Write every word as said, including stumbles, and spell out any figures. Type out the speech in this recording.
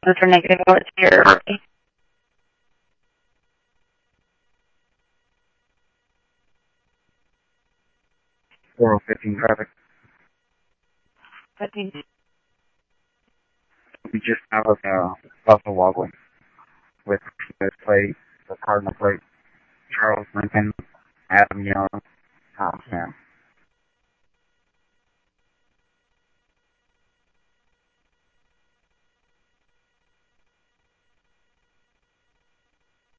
Those are negative votes here. four oh fifteen traffic. fifteen. We just have a uh, Buffalo Walkway with this plate, the Cardinal plate, Charles Lincoln, Adam Young, Tom Sam.